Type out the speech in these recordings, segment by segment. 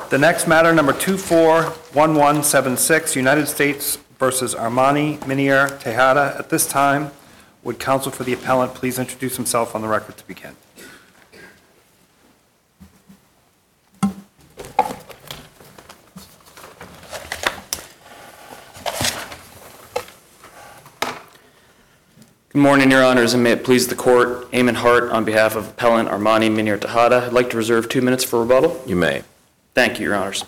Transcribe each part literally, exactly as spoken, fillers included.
The next matter, number two four one one seven six, United States versus Armani Minier Tejada. At this time, would counsel for the appellant please introduce himself on the record to begin? Good morning, Your Honors, and may it please the Court. Eamon Hart on behalf of Appellant Armani Minier Tejada. I'd like to reserve two minutes for rebuttal. You may. Thank you, Your Honors.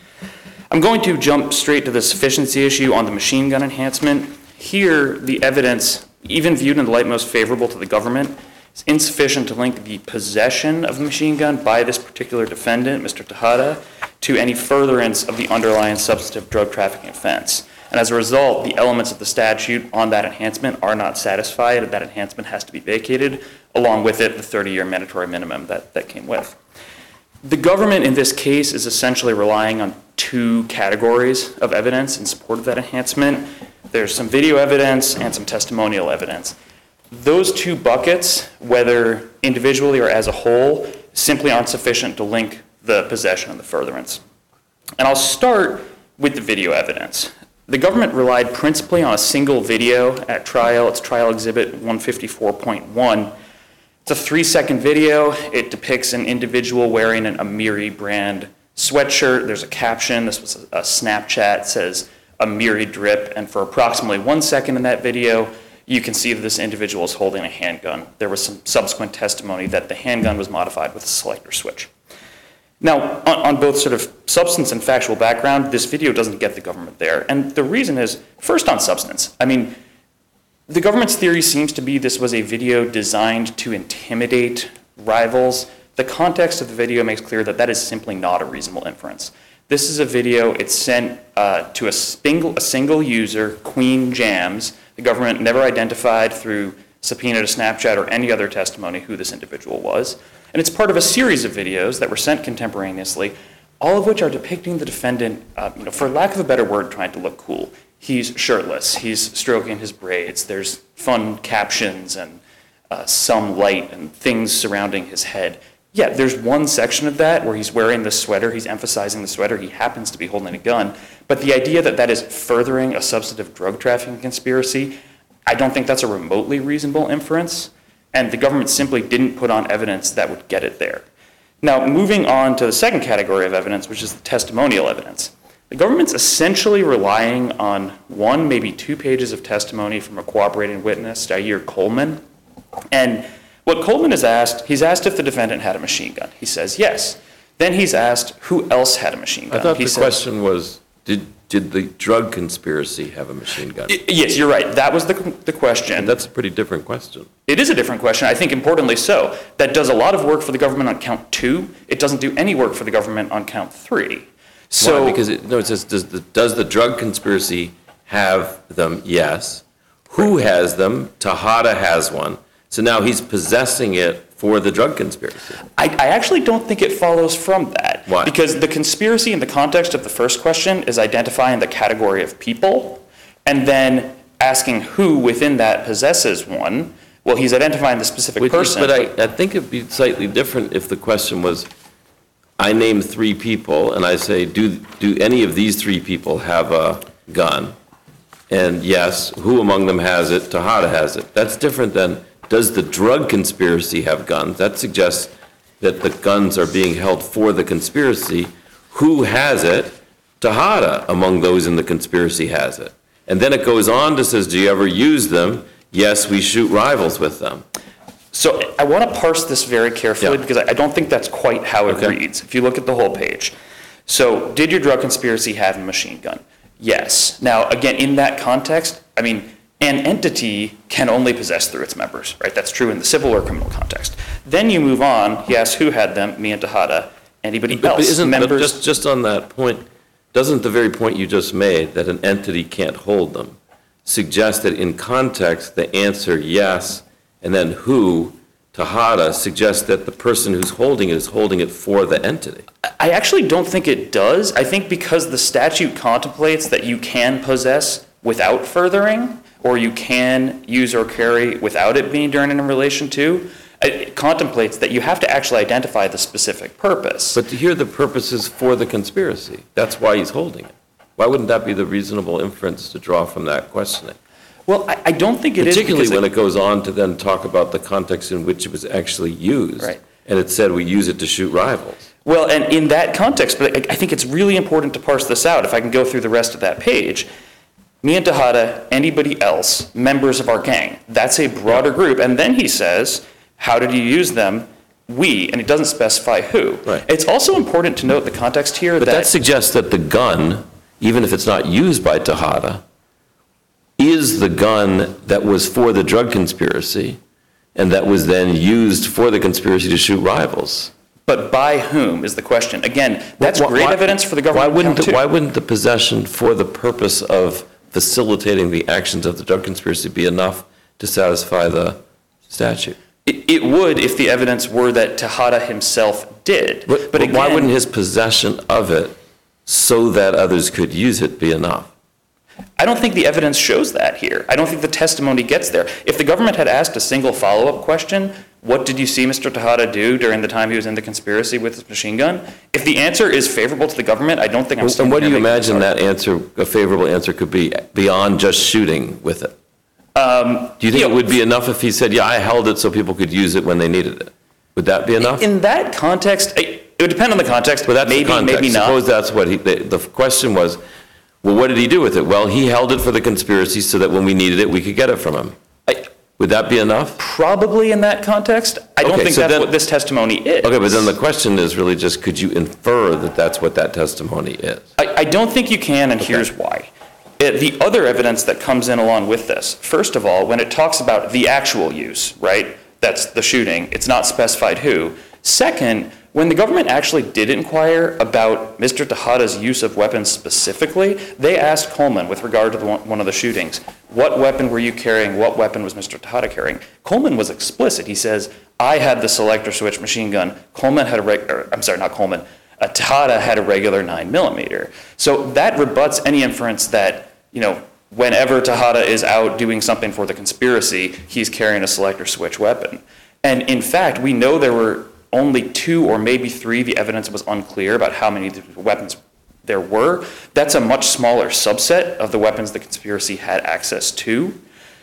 I'm going to jump straight to the sufficiency issue on the machine gun enhancement. Here, the evidence, even viewed in the light most favorable to the government, is insufficient to link the possession of the machine gun by this particular defendant, Mister Tejada, to any furtherance of the underlying substantive drug trafficking offense. And as a result, the elements of the statute on that enhancement are not satisfied, and that enhancement has to be vacated, along with it the thirty-year mandatory minimum that, that came with. The government in this case is essentially relying on two categories of evidence in support of that enhancement. There's some video evidence and some testimonial evidence. Those two buckets, whether individually or as a whole, simply aren't sufficient to link the possession and the furtherance. And I'll start with the video evidence. The government relied principally on a single video at trial. It's Trial Exhibit one fifty-four point one. It's a three-second video. It depicts an individual wearing an Amiri brand sweatshirt. There's a caption. This was a Snapchat. It says Amiri drip. And for approximately one second in that video, you can see that this individual is holding a handgun. There was some subsequent testimony that the handgun was modified with a selector switch. Now, on, on both sort of substance and factual background, this video doesn't get the government there. And the reason is, first on substance. I mean, the government's theory seems to be this was a video designed to intimidate rivals. The context of the video makes clear that that is simply not a reasonable inference. This is a video, it's sent uh, to a single, a single user, Queen Jams. The government never identified through subpoena to Snapchat or any other testimony who this individual was. And it's part of a series of videos that were sent contemporaneously, all of which are depicting the defendant, uh, you know, for lack of a better word, trying to look cool. He's shirtless, he's stroking his braids, there's fun captions and uh, some light and things surrounding his head. Yeah, there's one section of that where he's wearing the sweater, he's emphasizing the sweater, he happens to be holding a gun. But the idea that that is furthering a substantive drug trafficking conspiracy, I don't think that's a remotely reasonable inference. And the government simply didn't put on evidence that would get it there. Now, moving on to the second category of evidence, which is the testimonial evidence. The government's essentially relying on one, maybe two pages of testimony from a cooperating witness, Jair Coleman. And what Coleman is asked, he's asked if the defendant had a machine gun. He says yes. Then he's asked who else had a machine gun. I thought he the says, question was, did did the drug conspiracy have a machine gun? Yes, you're right. That was the, the question. And that's a pretty different question. It is a different question. I think importantly so. That does a lot of work for the government on count two. It doesn't do any work for the government on count three. So, Why? Because it, no, it says, does the, does the drug conspiracy have them? Yes. Who has them? Tejada has one. So now he's possessing it for the drug conspiracy. I, I actually don't think it follows from that. Why? Because the conspiracy in the context of the first question is identifying the category of people and then asking who within that possesses one. Well, he's identifying the specific Which, person. But I, I think it'd be slightly different if the question was, I name three people and I say, do do any of these three people have a gun? And yes, who among them has it? Tejada has it. That's different than, does the drug conspiracy have guns? That suggests that the guns are being held for the conspiracy. Who has it? Tejada among those in the conspiracy has it. And then it goes on to says, do you ever use them? Yes, we shoot rivals with them. So I want to parse this very carefully Yeah. because I don't think that's quite how it Okay. reads. If you look at the whole page. So did your drug conspiracy have a machine gun? Yes. Now, again, in that context, I mean, an entity can only possess through its members, right? That's true in the civil or criminal context. Then you move on. He asks who had them, me and Tejada. Anybody But, else? but isn't, members? but just, just on that point, doesn't the very point you just made, that an entity can't hold them, suggest that in context, the answer yes, and then who, Tejada, suggests that the person who's holding it is holding it for the entity? I actually don't think it does. I think because the statute contemplates that you can possess without furthering, or you can use or carry without it being done in relation to, it contemplates that you have to actually identify the specific purpose. But here the purpose is for the conspiracy. That's why he's holding it. Why wouldn't that be the reasonable inference to draw from that questioning? Well, I, I don't think it is. Particularly when it, it goes on to then talk about the context in which it was actually used. Right. And it said we use it to shoot rivals. Well, and in that context, but I, I think it's really important to parse this out. If I can go through the rest of that page, me and Tejada, anybody else, members of our gang, that's a broader group. And then he says, how did you use them? We, and it doesn't specify who. Right. It's also important to note the context here But that, that suggests that the gun, even if it's not used by Tejada, is the gun that was for the drug conspiracy and that was then used for the conspiracy to shoot rivals. but by whom is the question. Again, that's Why- great why- evidence for the government. Why wouldn't, count the- too. why wouldn't the possession for the purpose of facilitating the actions of the drug conspiracy be enough to satisfy the statute? It, it would if the evidence were that Tejada himself did. But, But but why again- wouldn't his possession of it so that others could use it be enough? I don't think the evidence shows that here. I don't think the testimony gets there. If the government had asked a single follow-up question, what did you see Mister Tejada do during the time he was in the conspiracy with his machine gun? If the answer is favorable to the government, I don't think I'm And what do you standing here making imagine this that answer, a favorable answer could be beyond just shooting with it? Um, Do you think you it know, would be enough if he said, yeah, I held it so people could use it when they needed it? Would that be enough? In that context, it it would depend on the context, But that's maybe, the context. maybe not. Suppose that's what he, the, the question was, well, what did he do with it? Well, he held it for the conspiracy so that when we needed it, we could get it from him. I- Would that be enough? Probably in that context. I don't Okay, think so that's then- what this testimony is. Okay, but then the question is really just, could you infer that that's what that testimony is? I, I don't think you can, and here's why. It- the other evidence that comes in along with this, first of all, when it talks about the actual use, right? That's the shooting. It's not specified who. Second, when the government actually did inquire about Mister Tejada's use of weapons specifically, they asked Coleman with regard to the one, one of the shootings, what weapon were you carrying? What weapon was Mister Tejada carrying? Coleman was explicit. He says, I had the selector switch machine gun. Coleman had a, reg- or, I'm sorry, not Coleman. Uh, Tejada had a regular nine millimeter. So that rebuts any inference that, you know, whenever Tejada is out doing something for the conspiracy, he's carrying a selector switch weapon. And in fact, we know there were only two or maybe three. The evidence was unclear about how many weapons there were. That's a much smaller subset of the weapons the conspiracy had access to.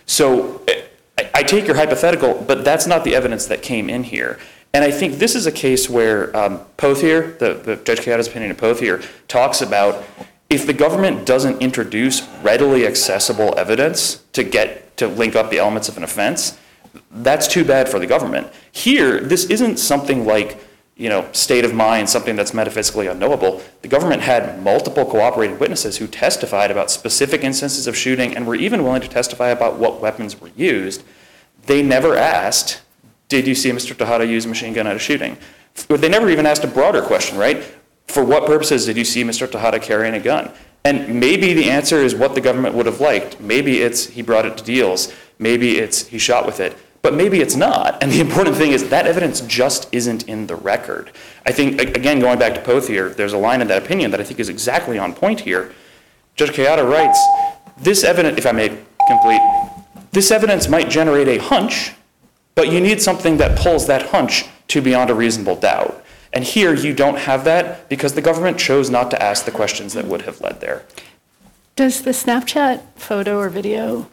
So I, I take your hypothetical, but that's not the evidence that came in here. And I think this is a case where um, Pothier, the, the Judge Kayada's opinion of Pothier, talks about if the government doesn't introduce readily accessible evidence to get to link up the elements of an offense, that's too bad for the government. Here, this isn't something like, you know, state of mind, something that's metaphysically unknowable. The government had multiple cooperating witnesses who testified about specific instances of shooting and were even willing to testify about what weapons were used. They never asked, did you see Mister Tejada use a machine gun at a shooting? They never even asked a broader question, right? For what purposes did you see Mister Tejada carrying a gun? And maybe the answer is what the government would have liked. Maybe it's he brought it to deals. Maybe it's he shot with it. But maybe it's not. And the important thing is that evidence just isn't in the record. I think, again, going back to Pothier, there's a line in that opinion that I think is exactly on point here. Judge Kayada writes, this evidence, if I may complete, this evidence might generate a hunch, but you need something that pulls that hunch to beyond a reasonable doubt. And here you don't have that because the government chose not to ask the questions that would have led there. Does the Snapchat photo or video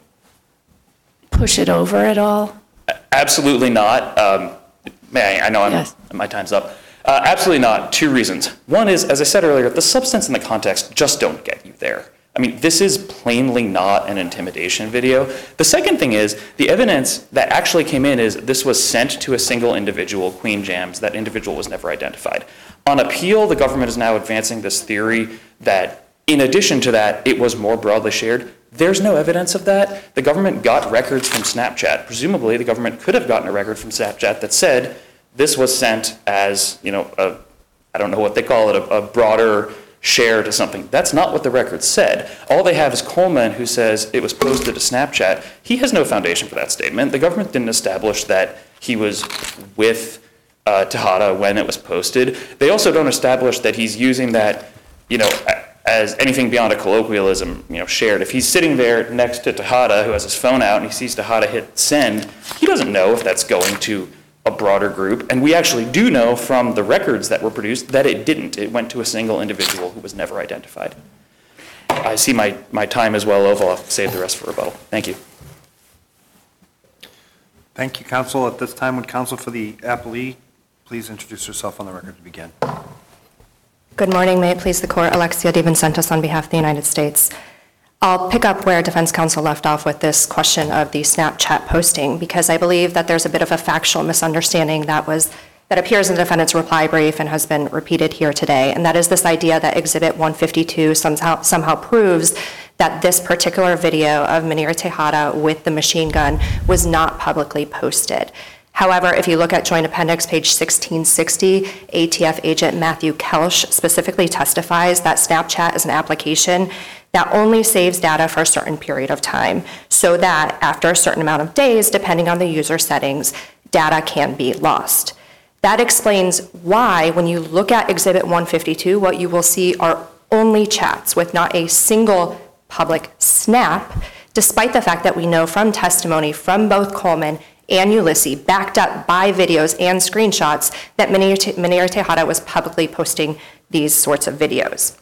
push it over at all? Absolutely not. Um, may I, I know I'm, Yes. my time's up. Uh, absolutely not. Two reasons. One is, as I said earlier, the substance and the context just don't get you there. I mean, this is plainly not an intimidation video. The second thing is, the evidence that actually came in is this was sent to a single individual, Queen Jams. That individual was never identified. On appeal, the government is now advancing this theory that, in addition to that, it was more broadly shared. There's no evidence of that. The government got records from Snapchat. Presumably, the government could have gotten a record from Snapchat that said this was sent as, you know, a, I don't know what they call it, a, a broader share to something. That's not what the record said. All they have is Coleman, who says it was posted to Snapchat. He has no foundation for that statement. The government didn't establish that he was with uh, Tejada when it was posted. They also don't establish that he's using that, you know, as anything beyond a colloquialism, you know, shared. If he's sitting there next to Tejada, who has his phone out, and he sees Tejada hit send, he doesn't know if that's going to a broader group. And we actually do know from the records that were produced that it didn't. It went to a single individual who was never identified. I see my, my time is well over. I'll save the rest for rebuttal. Thank you. Thank you, counsel. At this time, would counsel for the appellee please introduce herself on the record to begin? Good morning. May it please the court, Alexia DeVincentis on behalf of the United States. I'll pick up where defense counsel left off with this question of the Snapchat posting, because I believe that there's a bit of a factual misunderstanding that was that appears in the defendant's reply brief and has been repeated here today, and that is this idea that Exhibit one fifty-two somehow, somehow proves that this particular video of Munir Tejada with the machine gun was not publicly posted. However, if you look at Joint Appendix page sixteen sixty, A T F agent Matthew Kelsch specifically testifies that Snapchat is an application that only saves data for a certain period of time, so that after a certain amount of days, depending on the user settings, data can be lost. That explains why, when you look at Exhibit one fifty-two, what you will see are only chats with not a single public snap, despite the fact that we know from testimony from both Coleman and Ulysses, backed up by videos and screenshots, that Munir Tejada was publicly posting these sorts of videos.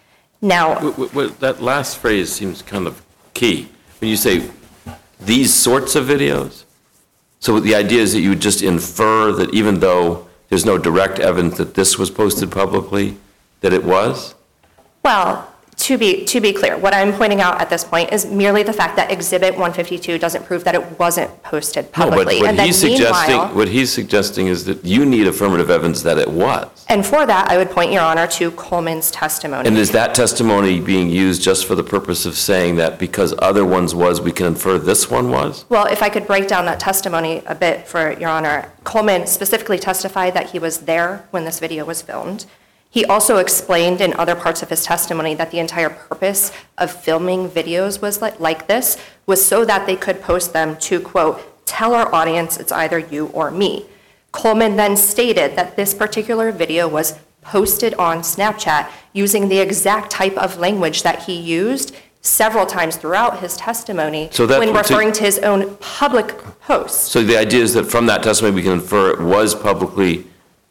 Now, W- w- w- That last phrase seems kind of key. When you say these sorts of videos, so the idea is that you would just infer that even though there's no direct evidence that this was posted publicly, that it was? well, to be to be clear, what I'm pointing out at this point is merely the fact that Exhibit one fifty-two doesn't prove that it wasn't posted No, but publicly. what and then he's suggesting, meanwhile, what he's suggesting is that you need affirmative evidence that it was. and for that, I would point, Your Honor, to Coleman's testimony. And is that testimony being used just for the purpose of saying that because other ones was, we can infer this one was? Well, if I could break down that testimony a bit, for Your Honor, Coleman specifically testified that he was there when this video was filmed. He also explained in other parts of his testimony that the entire purpose of filming videos was like, like this was so that they could post them to, quote, tell our audience it's either you or me. Coleman then stated that this particular video was posted on Snapchat using the exact type of language that he used several times throughout his testimony So that's when what- so- referring to his own public posts. So the idea is that from that testimony, we can infer it was publicly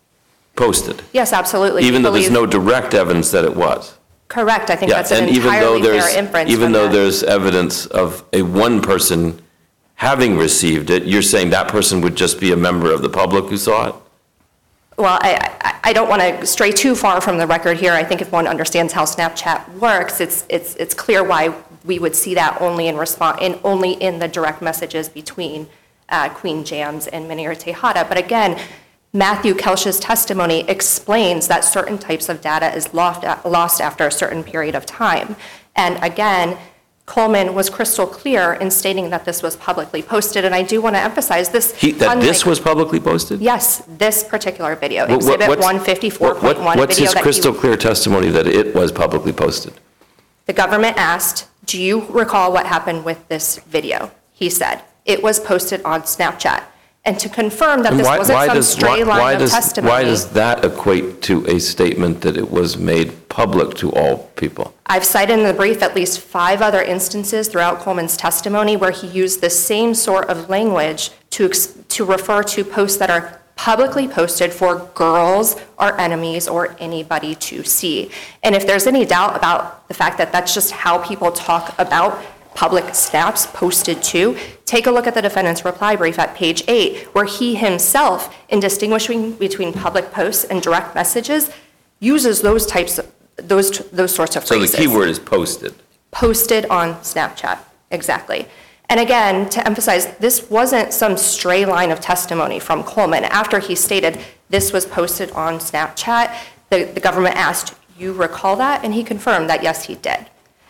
posted, Yes, absolutely. even We though there's believe- no direct evidence that it was. Correct. I think Yeah, that's an and even though entirely fair there's inference. even from though that. there's evidence of a one person having received it, you're saying that person would just be a member of the public who saw it? Well, I, I, I don't want to stray too far from the record here. I think if one understands how Snapchat works, it's it's it's clear why we would see that only in response in only in the direct messages between uh, Queen Jams and Munir Tejada. But again, Matthew Kelsch's testimony explains that certain types of data is lost, lost after a certain period of time. And again, Coleman was crystal clear in stating that this was publicly posted. And I do want to emphasize this. He, that this unlike- was publicly posted? Yes, this particular video, What- what- Exhibit what's- one fifty-four point one, what- a What's video his that crystal he, clear testimony that it was publicly posted? the government asked, do you recall what happened with this video? He said, it was posted on Snapchat. And to confirm that And this why- wasn't why some does- stray why- why line of does- testimony. Why does that equate to a statement that it was made public to all people? I've cited in the brief at least five other instances throughout Coleman's testimony where he used the same sort of language to, ex- to refer to posts that are publicly posted for girls or enemies or anybody to see. And if there's any doubt about the fact that that's just how people talk about public snaps posted to, take a look at the defendant's reply brief at page eight, where he himself, in distinguishing between public posts and direct messages, uses those types of, those, those sorts of So phrases. the key word is posted. Posted on Snapchat, exactly. And again, to emphasize, this wasn't some stray line of testimony from Coleman. After he stated this was posted on Snapchat, the, the government asked, you recall that? And he confirmed that, yes, he did.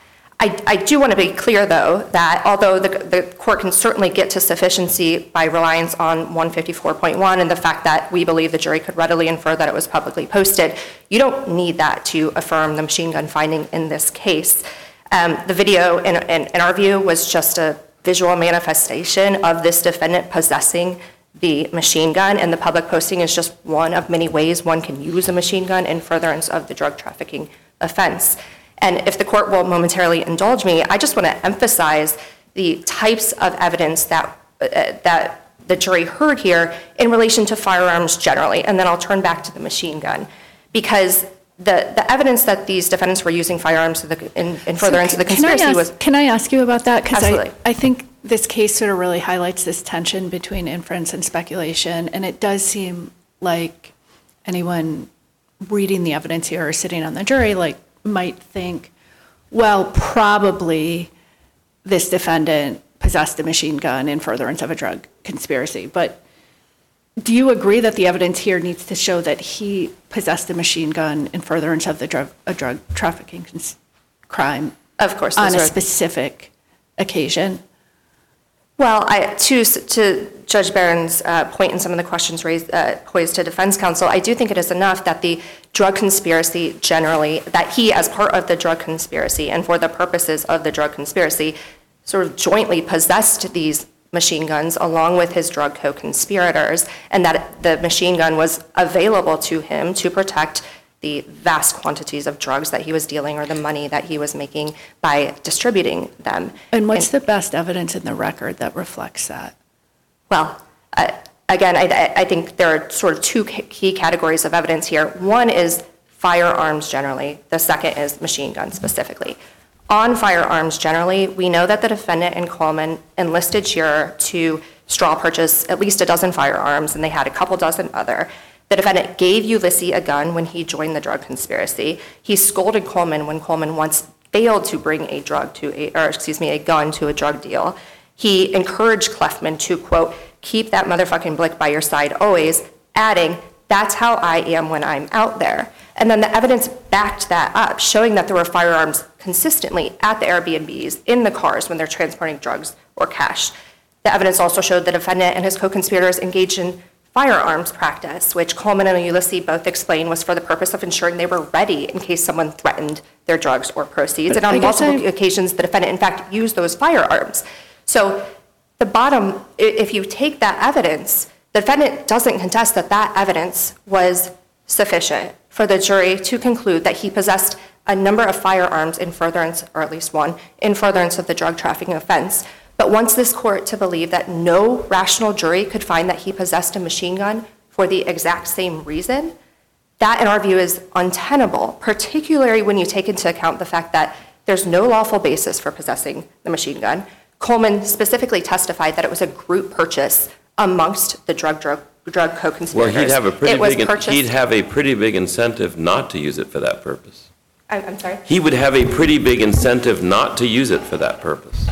I, I do want to be clear, though, that although the, the court can certainly get to sufficiency by reliance on one fifty-four point one and the fact that we believe the jury could readily infer that it was publicly posted, you don't need that to affirm the machine gun finding in this case. Um, the video, in, in, in our view, was just a visual manifestation of this defendant possessing the machine gun, and the public posting is just one of many ways one can use a machine gun in furtherance of the drug trafficking offense. And if the court will momentarily indulge me, I just want to emphasize the types of evidence that uh, that the jury heard here in relation to firearms generally, and then I'll turn back to the machine gun, because the, the evidence that these defendants were using firearms to the, in, in furtherance of the Can I conspiracy ask- was... Can I ask you about that? Because I, Absolutely. I think this case sort of really highlights this tension between inference and speculation, and it does seem like anyone reading the evidence here or sitting on the jury like might think, well, probably this defendant possessed a machine gun in furtherance of a drug conspiracy. But do you agree that the evidence here needs to show that he possessed a machine gun in furtherance of the drug, a drug trafficking cons- crime Of course. on those a are- specific occasion? Well, I, to, to Judge Barron's uh, point in some of the questions raised, uh, posed to defense counsel, I do think it is enough that the drug conspiracy generally, that he, as part of the drug conspiracy and for the purposes of the drug conspiracy, sort of jointly possessed these machine guns along with his drug co-conspirators, and that the machine gun was available to him to protect the vast quantities of drugs that he was dealing or the money that he was making by distributing them. And what's the best evidence in the record that reflects that? Well, uh, again, I, I think there are sort of two key categories of evidence here. One is firearms generally. The second is machine guns specifically. On firearms generally, we know that the defendant and Coleman enlisted Shearer to straw purchase at least a dozen firearms, and they had a couple dozen other. The defendant gave Ulysses a gun when he joined the drug conspiracy. He scolded Coleman when Coleman once failed to bring a drug to a, or excuse me, a gun to a drug deal. He encouraged Clefman to, quote, keep that motherfucking blick by your side always, adding, that's how I am when I'm out there. And then the evidence backed that up, showing that there were firearms consistently at the Airbnbs, in the cars when they're transporting drugs or cash. The evidence also showed the defendant and his co-conspirators engaged in firearms practice, which Coleman and Ulysses both explained was for the purpose of ensuring they were ready in case someone threatened their drugs or proceeds. But and I on guess multiple I- occasions, the defendant, in fact, used those firearms. So the bottom, i- if you take that evidence, the defendant doesn't contest that that evidence was sufficient for the jury to conclude that he possessed a number of firearms in furtherance, or at least one, in furtherance of the drug trafficking offense. But wants this court to believe that no rational jury could find that he possessed a machine gun for the exact same reason, that in our view is untenable, particularly when you take into account the fact that there's no lawful basis for possessing the machine gun. Coleman specifically testified that it was a group purchase amongst the drug drug drug Well, co-conspirators. he'd have a pretty It was big, purchased- he'd have a pretty big incentive not to use it for that purpose. I'm I'm sorry? He would have a pretty big incentive not to use it for that purpose.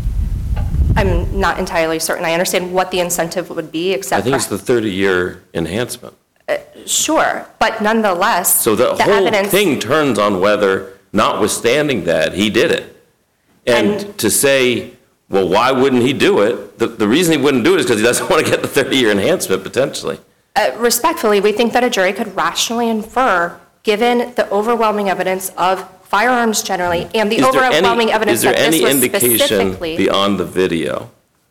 I'm not entirely certain. I understand what the incentive would be, I except think for... it's the thirty-year enhancement. Sure, but nonetheless, So the whole evidence- thing turns on whether, notwithstanding that, he did it. And And- to say, well, why wouldn't he do it? The, the reason he wouldn't do it is because he doesn't want to get the thirty-year enhancement, potentially. Uh, Respectfully, we think that a jury could rationally infer, given the overwhelming evidence of firearms generally and the Is there any- overwhelming evidence that this was Is there any indication specifically... beyond the video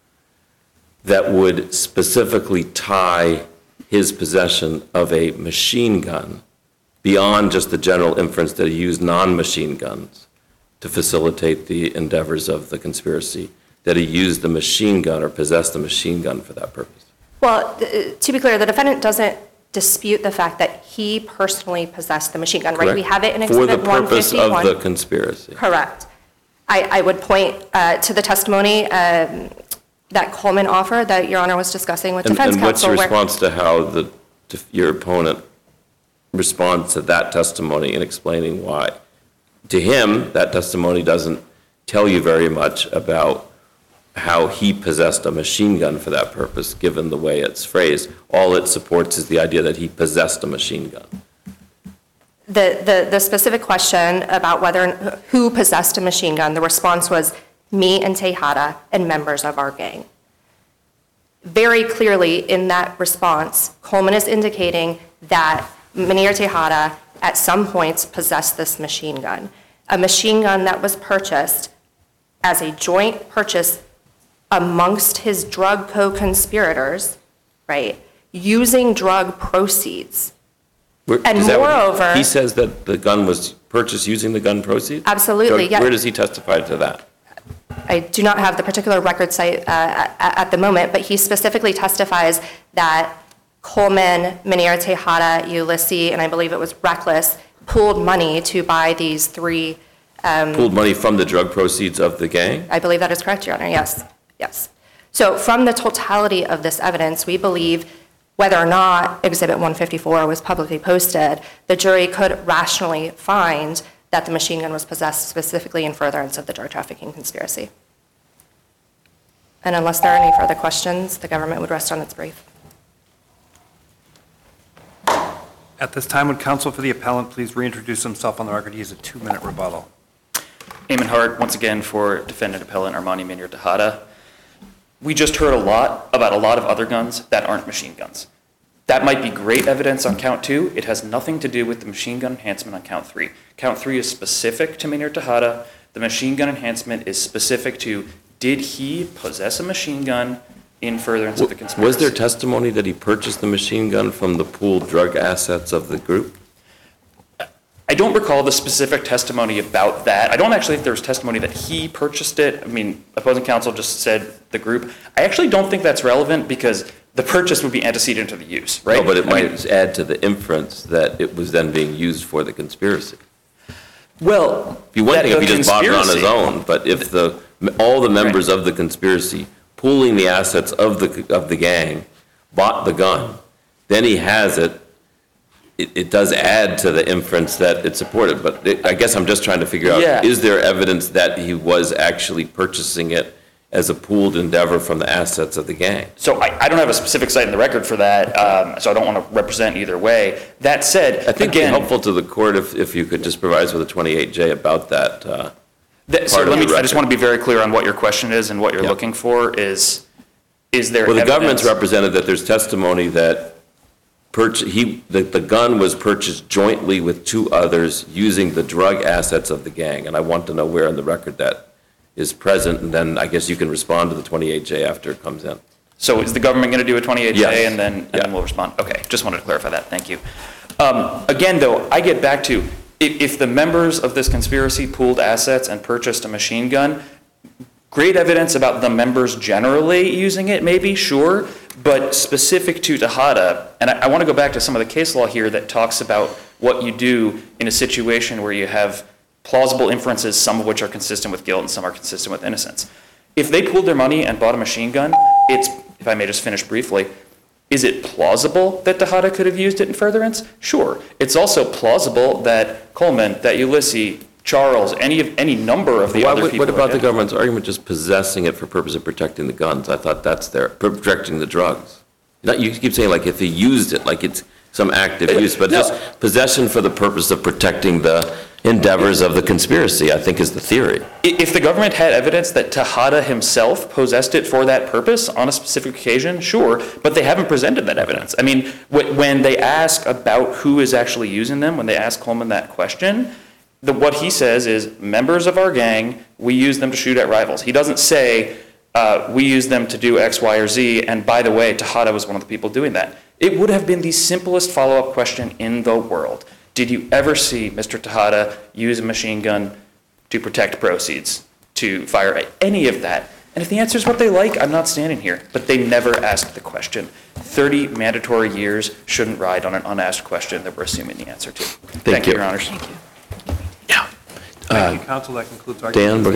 that would specifically tie his possession of a machine gun beyond just the general inference that he used non-machine guns to facilitate the endeavors of the conspiracy, that he used the machine gun or possessed the machine gun for that purpose? Well, th- to be clear, the defendant doesn't dispute the fact that he personally possessed the machine gun, right? We Correct? have it in For the Exhibit purpose of one the fifty-one. conspiracy. Correct. I, I would point uh, to the testimony um, that Coleman offered that Your Honor was discussing with And defense and what's counsel. your where- response to how the, to your opponent responds to that testimony in explaining why? To him, that testimony doesn't tell you very much about how he possessed a machine gun for that purpose, given the way it's phrased. All it supports is the idea that he possessed a machine gun. The, the, the specific question about whether, who possessed a machine gun, the response was me and Tejada and members of our gang. Very clearly in that response, Coleman is indicating that Munir Tejada at some points possessed this machine gun, a machine gun that was purchased as a joint purchase amongst his drug co-conspirators, right, using drug proceeds. Where- And is that what he- moreover- He says that the gun was purchased using the gun proceeds? Absolutely, So yeah. Where does he testify to that? I do not have the particular record site uh, at, at the moment, but he specifically testifies that Coleman, Minier, Tejada, Ulysses, and I believe it was Reckless, pooled money to buy these three. Pooled money from the drug proceeds of the gang? I believe that is correct, Your Honor, yes, yes. So from the totality of this evidence, we believe whether or not Exhibit one fifty-four was publicly posted, the jury could rationally find that the machine gun was possessed specifically in furtherance of the drug trafficking conspiracy. And unless there are any further questions, the government would rest on its brief. At this time, would counsel for the appellant please reintroduce himself on the record? He has a two-minute rebuttal. Eamon Hart, once again for defendant appellant Armani Minier Tejada. We just heard a lot about a lot of other guns that aren't machine guns. That might be great evidence on count two. It has nothing to do with the machine gun enhancement on count three. Count three is specific to Minier Tejada. The machine gun enhancement is specific to, did he possess a machine gun in furtherance of the conspiracy? Was there testimony that he purchased the machine gun from the pooled drug assets of the group? I don't recall the specific testimony about that. I don't actually think there was testimony that he purchased it. I mean, opposing counsel just said the group. I actually don't think that's relevant because the purchase would be antecedent to the use, right? No, but it I might mean, add to the inference that it was then being used for the conspiracy. well, It'd be one that thing if the he just bought it on his conspiracy- own, but if the, all the members of the conspiracy pooling the assets of the, of the gang bought the gun, then he has it, it, it does add to the inference that it's supported. But it, I guess I'm just trying to figure Yeah. out, is there evidence that he was actually purchasing it as a pooled endeavor from the assets of the gang? So I, I don't have a specific site in the record for that, um, so I don't want to represent either way. That said, I think it'd be again, helpful to the court if, if you could just provide us with a twenty-eight J about that. uh, that, so part of let me, the I just record. want to be very clear on what your question is and what you're Yeah. looking for is, is there Well, the government's evidence- represented that there's testimony that purch- he, the, the gun was purchased jointly with two others using the drug assets of the gang, and I want to know where in the record that is present, and then I guess you can respond to the twenty-eight J after it comes in. So is the government going to do a twenty-eight J Yes. and then, and Yeah. then we'll respond? Okay, just wanted to clarify that, thank you. Um, Again, though, I get back to, if, if the members of this conspiracy pooled assets and purchased a machine gun, great evidence about the members generally using it, maybe, sure, but specific to Tejada, and I, I want to go back to some of the case law here that talks about what you do in a situation where you have plausible inferences, some of which are consistent with guilt and some are consistent with innocence. If they pooled their money and bought a machine gun, it's, if I may just finish briefly, is it plausible that Tejada could have used it in furtherance? Sure. It's also plausible that Coleman, that Ulysses, Charles, any of, any number of the Why other would- people. What about the identified- government's argument just possessing it for purpose of protecting the guns? I thought that's their, protecting the drugs. Not, you keep saying like if he used it, like it's some active use, but No. just possession for the purpose of protecting the endeavors of the conspiracy, I think is the theory. I- If the government had evidence that Tejada himself possessed it for that purpose on a specific occasion, sure, but they haven't presented that evidence. I mean, wh- when they ask about who is actually using them, when they ask Coleman that question, the, what he says is, members of our gang, we use them to shoot at rivals. He doesn't say, uh, we use them to do X, Y, or Z, and by the way, Tejada was one of the people doing that. It would have been the simplest follow-up question in the world. Did you ever see Mister Tejada use a machine gun to protect proceeds, to fire at any of that? And if the answer is what they like, I'm not standing here. But they never asked the question. thirty mandatory years shouldn't ride on an unasked question that we're assuming the answer to. Thank you, you. Your Honors. Thank you, counsel. That concludes our. Dan, we're